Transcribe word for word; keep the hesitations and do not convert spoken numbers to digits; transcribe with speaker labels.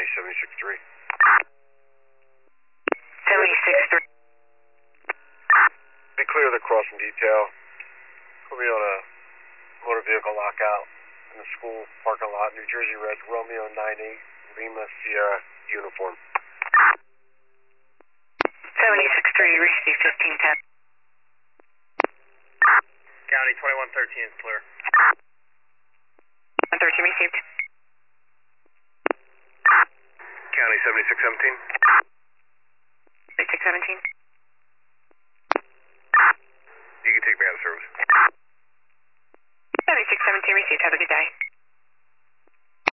Speaker 1: seventy-six three.
Speaker 2: seventy-six three.
Speaker 1: Be clear of the crossing detail. Put me on a motor vehicle lockout in the school parking lot, New Jersey Red, Romeo nine eight, Lima Sierra, uniform.
Speaker 2: seventy-six three, receive fifteen ten.
Speaker 3: County twenty-one thirteen is clear.
Speaker 2: one thirteen received.
Speaker 1: County seventy-six seventeen.
Speaker 2: seventy-six seventeen.
Speaker 1: You can take me out of service.
Speaker 2: seventy-six seventeen received. Have a good day.